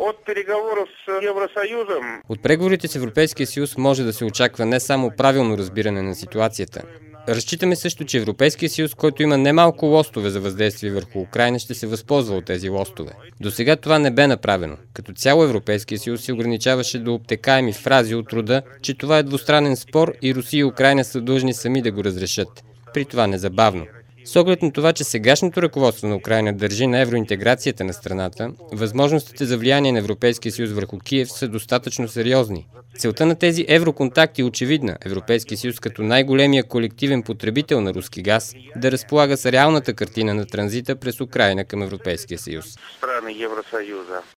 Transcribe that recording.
От преговорите с Европейския съюз може да се очаква не само правилно разбиране на ситуацията. Разчитаме също, че Европейския съюз, който има немалко лостове за въздействие върху Украйна, ще се възползва от тези лостове. До сега това не бе направено. Като цяло Европейския съюз се ограничаваше до обтекаеми фрази от рода, че това е двустранен спор и Русия и Украйна са длъжни сами да го разрешат. При това незабавно. С оглед на това, че сегашното ръководство на Украйна държи на евроинтеграцията на страната, възможностите за влияние на Европейския съюз върху Киев са достатъчно сериозни. Целта на тези евроконтакти е очевидна. Европейския съюз като най-големия колективен потребител на руски газ да разполага с реалната картина на транзита през Украйна към Европейския съюз.